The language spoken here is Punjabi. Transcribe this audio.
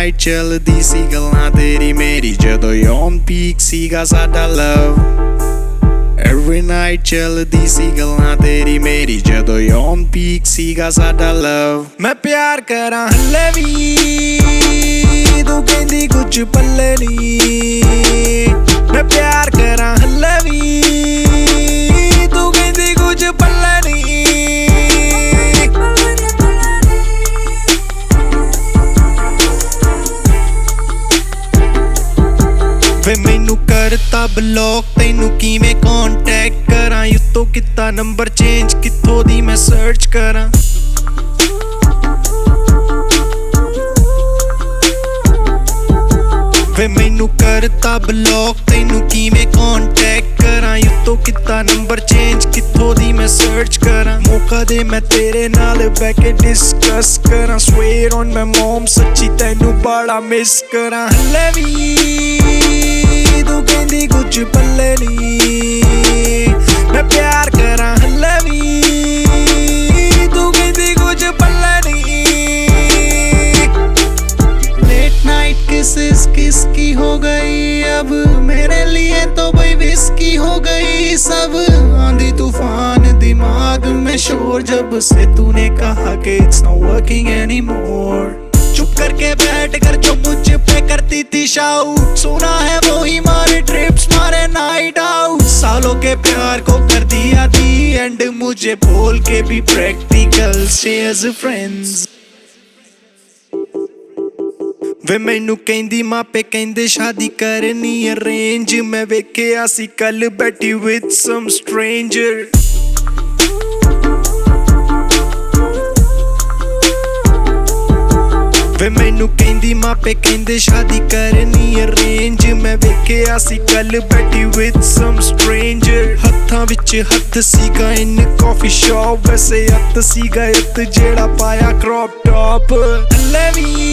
ਨਾਈਟ ਚੱਲਦੀ ਸੀ ਗੱਲਾਂ ਤੇਰੀ ਮੇਰੀ ਜਦੋਂ ਔਨ ਪੀਕ ਸੀਗਾ ਸਾਡਾ ਲਵ Every night ਚੱਲਦੀ ਸੀ ਗੱਲਾਂ ਤੇਰੀ ਮੇਰੀ ਜਦੋਂ ਔਨ ਪੀਕ ਸੀਗਾ ਸਾਡਾ ਲਵ ਮੈਂ ਪਿਆਰ ਕਰਾਂ ਹੱਲੇ ਵੀ ਤੂੰ ਕਹਿੰਦੀ ਕੁਝ ਪੱਲੇ ਨਹੀਂ ਮੈਂ ਪਿਆਰ ਕਰਾਂ ਹੱਲੇ ਵੀ ਤੂੰ ਕਹਿੰਦੀ ਕੁਝ ਪੱਲੇ ਨਹੀਂ ਵੇ ਮੈਨੂੰ ਕਰਤਾ ਬਲੌਕ ਤੈਨੂੰ ਕਿਵੇਂ ਕੰਟੈਕਟ ਕਰਾਂ ਉੱਤੋਂ ਕੀਤਾ ਨੰਬਰ ਚੇਂਜ ਕਿੱਥੋਂ ਦੀ ਮੈਂ ਸਰਚ ਕਰਾਂ ਵੇ ਮੈਨੂੰ ਕਰਤਾ ਬਲੌਕ ਤੈਨੂੰ ਕਿਵੇਂ ਕੰਟੈਕਟ ਕਰਾਂ ਉੱਤੋਂ ਕੀਤਾ ਨੰਬਰ ਚੇਂਜ ਕਿੱਥੋਂ ਦੀ ਮੈਂ ਸਰਚ ਕਰਾਂ ਮੌਕਾ ਦੇ ਮੈਂ ਤੇਰੇ ਨਾਲ ਬਹਿ ਕੇ ਡਿਸਕਸ ਕਰਾਂ ਸਵੇਰ ਔਨ ਮਾਈ ਮਮ ਸੱਚੀ ਤੈਨੂੰ ਬੜਾ ਮਿਸ ਕਰਾਂ ਹੱਲੇ ਵੀ ਤੂੰ ਕਹਿੰਦੀ ਕੁਝ ਪੱਲੇ ਨਹੀਂ ਮੈਂ ਪਿਆਰ ਕਰਾਂ ਹੱਲੇ ਵੀ ਤੂੰ ਕਹਿੰਦੀ ਕੁਝ ਪੱਲੇ ਨਹੀਂ लेट नाइट किसेस किसकी हो गई अब मेरे लिए तो भाई विस्की हो गई सब आंधी तूफान दिमाग में शोर जब से तूने कहा कि it's not working anymore चुप करके बैठ कर जो मुझ पे करती थी शाउट सुना है वो ही मारे ट्रिप्स मारे नाइट आउट सालों के प्यार को कर दिया दी एंड मुझे बोल के भी प्रैक्टिकल से as friends ਵੇ ਮੈਨੂੰ ਕਹਿੰਦੀ ਮਾਪੇ ਕਹਿੰਦੇ ਸ਼ਾਦੀ ਕਰਨੀ ਅਰੇਂਜ ਮੈਂ ਵੇਖਿਆ ਸੀ ਕੱਲ ਬੈਠੀ with some stranger ਵੇ ਮੈਨੂੰ ਕਹਿੰਦੀ ਮਾਪੇ ਕਹਿੰਦੇ ਸ਼ਾਦੀ ਕਰਨੀ ਅਰੇਂਜ ਮੈਂ ਵੇਖਿਆ ਸੀ ਕੱਲ ਬੈਠੀ with some stranger ਹੱਥਾਂ ਵਿੱਚ ਹੱਥ ਸੀਗਾ ਇਨ ਕਾਫੀ ਸ਼ਾਪ ਵੈਸੇ ਹੱਥ ਸੀਗਾ ਜਿਹੜਾ ਪਾਇਆ ਕ੍ਰੌਪ ਟੌਪ ਹੱਲੇ ਵੀ